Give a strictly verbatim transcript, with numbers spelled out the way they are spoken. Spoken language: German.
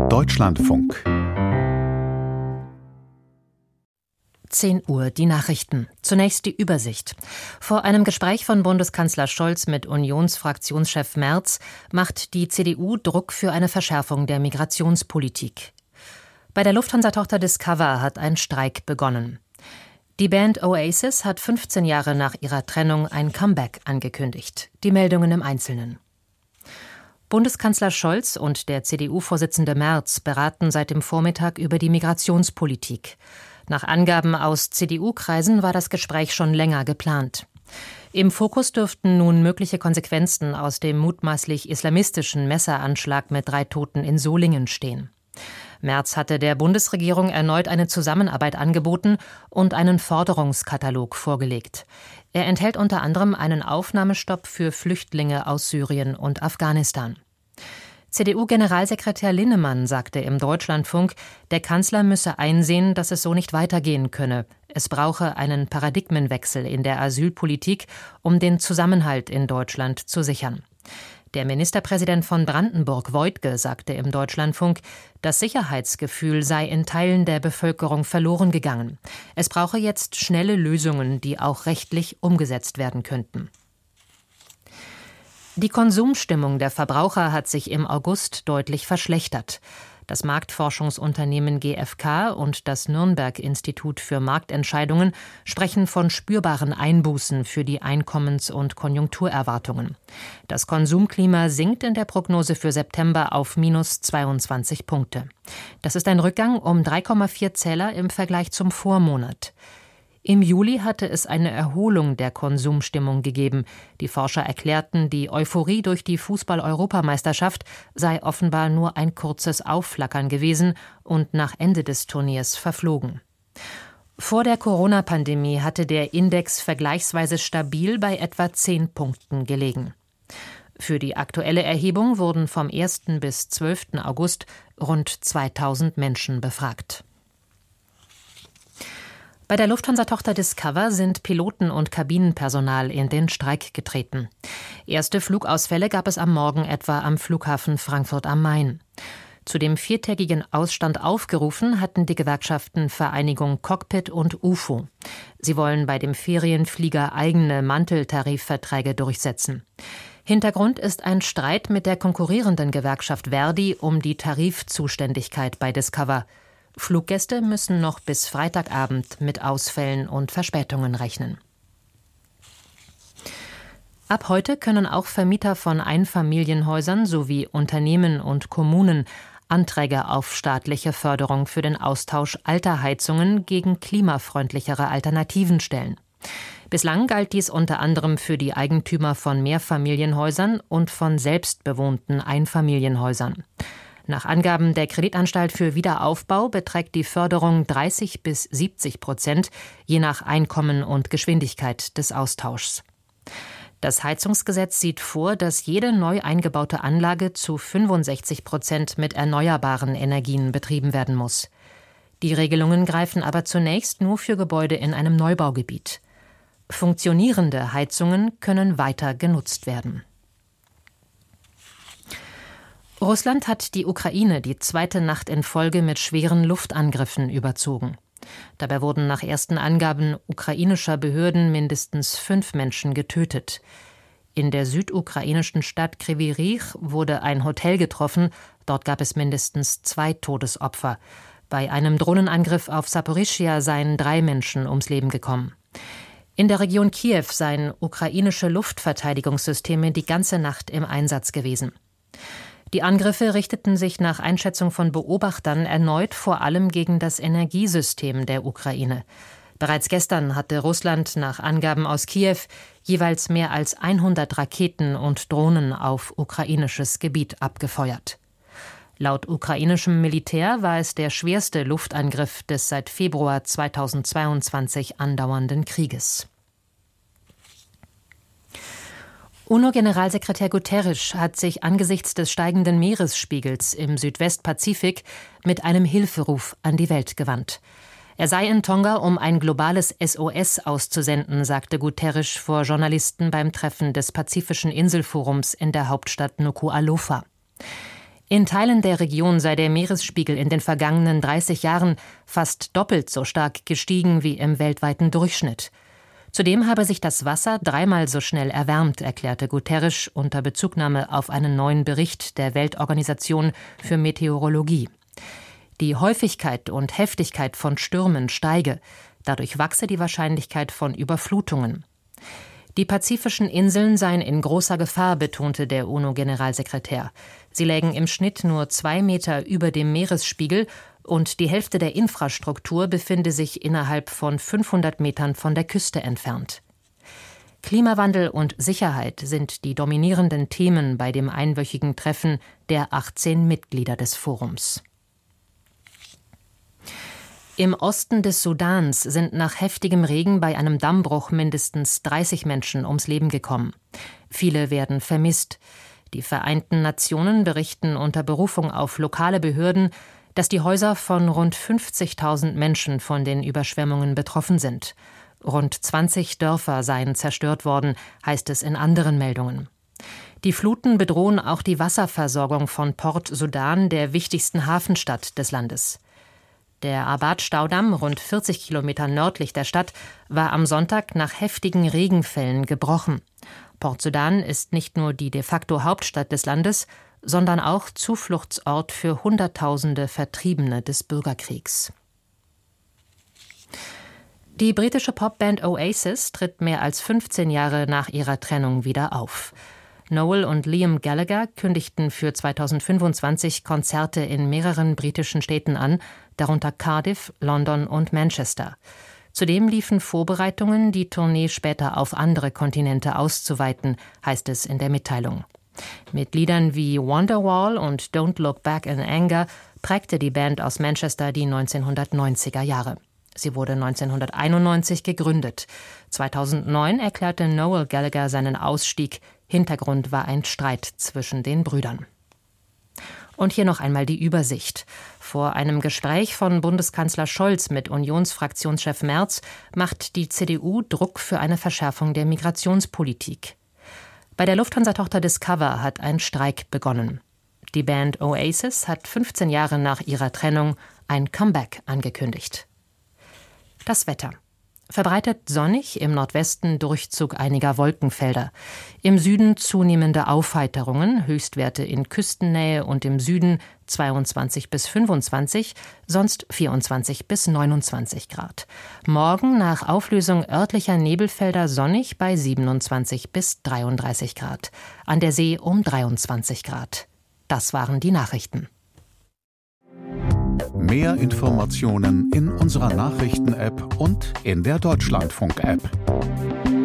Deutschlandfunk. zehn Uhr, die Nachrichten. Zunächst die Übersicht. Vor einem Gespräch von Bundeskanzler Scholz mit Unionsfraktionschef Merz macht die C D U Druck für eine Verschärfung der Migrationspolitik. Bei der Lufthansa-Tochter Discover hat ein Streik begonnen. Die Band Oasis hat fünfzehn Jahre nach ihrer Trennung ein Comeback angekündigt. Die Meldungen im Einzelnen. Bundeskanzler Scholz und der C D U-Vorsitzende Merz beraten seit dem Vormittag über die Migrationspolitik. Nach Angaben aus C D U-Kreisen war das Gespräch schon länger geplant. Im Fokus dürften nun mögliche Konsequenzen aus dem mutmaßlich islamistischen Messeranschlag mit drei Toten in Solingen stehen. Merz hatte der Bundesregierung erneut eine Zusammenarbeit angeboten und einen Forderungskatalog vorgelegt. Er enthält unter anderem einen Aufnahmestopp für Flüchtlinge aus Syrien und Afghanistan. C D U-Generalsekretär Linnemann sagte im Deutschlandfunk, der Kanzler müsse einsehen, dass es so nicht weitergehen könne. Es brauche einen Paradigmenwechsel in der Asylpolitik, um den Zusammenhalt in Deutschland zu sichern. Der Ministerpräsident von Brandenburg, Woidke, sagte im Deutschlandfunk, das Sicherheitsgefühl sei in Teilen der Bevölkerung verloren gegangen. Es brauche jetzt schnelle Lösungen, die auch rechtlich umgesetzt werden könnten. Die Konsumstimmung der Verbraucher hat sich im August deutlich verschlechtert. Das Marktforschungsunternehmen G F K und das Nürnberg-Institut für Marktentscheidungen sprechen von spürbaren Einbußen für die Einkommens- und Konjunkturerwartungen. Das Konsumklima sinkt in der Prognose für September auf minus zweiundzwanzig Punkte. Das ist ein Rückgang um drei Komma vier Zähler im Vergleich zum Vormonat. Im Juli hatte es eine Erholung der Konsumstimmung gegeben. Die Forscher erklärten, die Euphorie durch die Fußball-Europameisterschaft sei offenbar nur ein kurzes Aufflackern gewesen und nach Ende des Turniers verflogen. Vor der Corona-Pandemie hatte der Index vergleichsweise stabil bei etwa zehn Punkten gelegen. Für die aktuelle Erhebung wurden vom ersten bis zwölften August rund zweitausend Menschen befragt. Bei der Lufthansa-Tochter Discover sind Piloten und Kabinenpersonal in den Streik getreten. Erste Flugausfälle gab es am Morgen etwa am Flughafen Frankfurt am Main. Zu dem viertägigen Ausstand aufgerufen hatten die Gewerkschaften Vereinigung Cockpit und U F O. Sie wollen bei dem Ferienflieger eigene Manteltarifverträge durchsetzen. Hintergrund ist ein Streit mit der konkurrierenden Gewerkschaft Verdi um die Tarifzuständigkeit bei Discover. Fluggäste müssen noch bis Freitagabend mit Ausfällen und Verspätungen rechnen. Ab heute können auch Vermieter von Einfamilienhäusern sowie Unternehmen und Kommunen Anträge auf staatliche Förderung für den Austausch alter Heizungen gegen klimafreundlichere Alternativen stellen. Bislang galt dies unter anderem für die Eigentümer von Mehrfamilienhäusern und von selbstbewohnten Einfamilienhäusern. Nach Angaben der Kreditanstalt für Wiederaufbau beträgt die Förderung dreißig bis siebzig Prozent, je nach Einkommen und Geschwindigkeit des Austauschs. Das Heizungsgesetz sieht vor, dass jede neu eingebaute Anlage zu fünfundsechzig Prozent mit erneuerbaren Energien betrieben werden muss. Die Regelungen greifen aber zunächst nur für Gebäude in einem Neubaugebiet. Funktionierende Heizungen können weiter genutzt werden. Russland hat die Ukraine die zweite Nacht in Folge mit schweren Luftangriffen überzogen. Dabei wurden nach ersten Angaben ukrainischer Behörden mindestens fünf Menschen getötet. In der südukrainischen Stadt Kryvyi Rih wurde ein Hotel getroffen. Dort gab es mindestens zwei Todesopfer. Bei einem Drohnenangriff auf Saporischschja seien drei Menschen ums Leben gekommen. In der Region Kiew seien ukrainische Luftverteidigungssysteme die ganze Nacht im Einsatz gewesen. Die Angriffe richteten sich nach Einschätzung von Beobachtern erneut vor allem gegen das Energiesystem der Ukraine. Bereits gestern hatte Russland nach Angaben aus Kiew jeweils mehr als hundert Raketen und Drohnen auf ukrainisches Gebiet abgefeuert. Laut ukrainischem Militär war es der schwerste Luftangriff des seit Februar zweitausendzweiundzwanzig andauernden Krieges. UNO-Generalsekretär Guterres hat sich angesichts des steigenden Meeresspiegels im Südwestpazifik mit einem Hilferuf an die Welt gewandt. Er sei in Tonga, um ein globales S O S auszusenden, sagte Guterres vor Journalisten beim Treffen des Pazifischen Inselforums in der Hauptstadt Nuku'alofa. In Teilen der Region sei der Meeresspiegel in den vergangenen dreißig Jahren fast doppelt so stark gestiegen wie im weltweiten Durchschnitt. Zudem habe sich das Wasser dreimal so schnell erwärmt, erklärte Guterres unter Bezugnahme auf einen neuen Bericht der Weltorganisation für Meteorologie. Die Häufigkeit und Heftigkeit von Stürmen steige, dadurch wachse die Wahrscheinlichkeit von Überflutungen. Die pazifischen Inseln seien in großer Gefahr, betonte der UNO-Generalsekretär. Sie lägen im Schnitt nur zwei Meter über dem Meeresspiegel und die Hälfte der Infrastruktur befinde sich innerhalb von fünfhundert Metern von der Küste entfernt. Klimawandel und Sicherheit sind die dominierenden Themen bei dem einwöchigen Treffen der achtzehn Mitglieder des Forums. Im Osten des Sudans sind nach heftigem Regen bei einem Dammbruch mindestens dreißig Menschen ums Leben gekommen. Viele werden vermisst. Die Vereinten Nationen berichten unter Berufung auf lokale Behörden, dass die Häuser von rund fünfzigtausend Menschen von den Überschwemmungen betroffen sind. Rund zwanzig Dörfer seien zerstört worden, heißt es in anderen Meldungen. Die Fluten bedrohen auch die Wasserversorgung von Port Sudan, der wichtigsten Hafenstadt des Landes. Der Abad-Staudamm, rund vierzig Kilometer nördlich der Stadt, war am Sonntag nach heftigen Regenfällen gebrochen. Port Sudan ist nicht nur die de facto Hauptstadt des Landes, sondern auch Zufluchtsort für Hunderttausende Vertriebene des Bürgerkriegs. Die britische Popband Oasis tritt mehr als fünfzehn Jahre nach ihrer Trennung wieder auf. Noel und Liam Gallagher kündigten für zweitausendfünfundzwanzig Konzerte in mehreren britischen Städten an, darunter Cardiff, London und Manchester. Zudem liefen Vorbereitungen, die Tournee später auf andere Kontinente auszuweiten, heißt es in der Mitteilung. Mit Liedern wie Wonderwall und Don't Look Back in Anger prägte die Band aus Manchester die neunzehnhundertneunziger Jahre. Sie wurde neunzehnhunderteinundneunzig gegründet. zweitausendneun erklärte Noel Gallagher seinen Ausstieg. Hintergrund war ein Streit zwischen den Brüdern. Und hier noch einmal die Übersicht. Vor einem Gespräch von Bundeskanzler Scholz mit Unionsfraktionschef Merz macht die C D U Druck für eine Verschärfung der Migrationspolitik. Bei der Lufthansa-Tochter Discover hat ein Streik begonnen. Die Band Oasis hat fünfzehn Jahre nach ihrer Trennung ein Comeback angekündigt. Das Wetter. Verbreitet sonnig, im Nordwesten Durchzug einiger Wolkenfelder. Im Süden zunehmende Aufheiterungen, Höchstwerte in Küstennähe und im Süden zweiundzwanzig bis fünfundzwanzig, sonst vierundzwanzig bis neunundzwanzig Grad. Morgen nach Auflösung örtlicher Nebelfelder sonnig bei siebenundzwanzig bis dreiunddreißig Grad. An der See um dreiundzwanzig Grad. Das waren die Nachrichten. Mehr Informationen in unserer Nachrichten-App und in der Deutschlandfunk-App.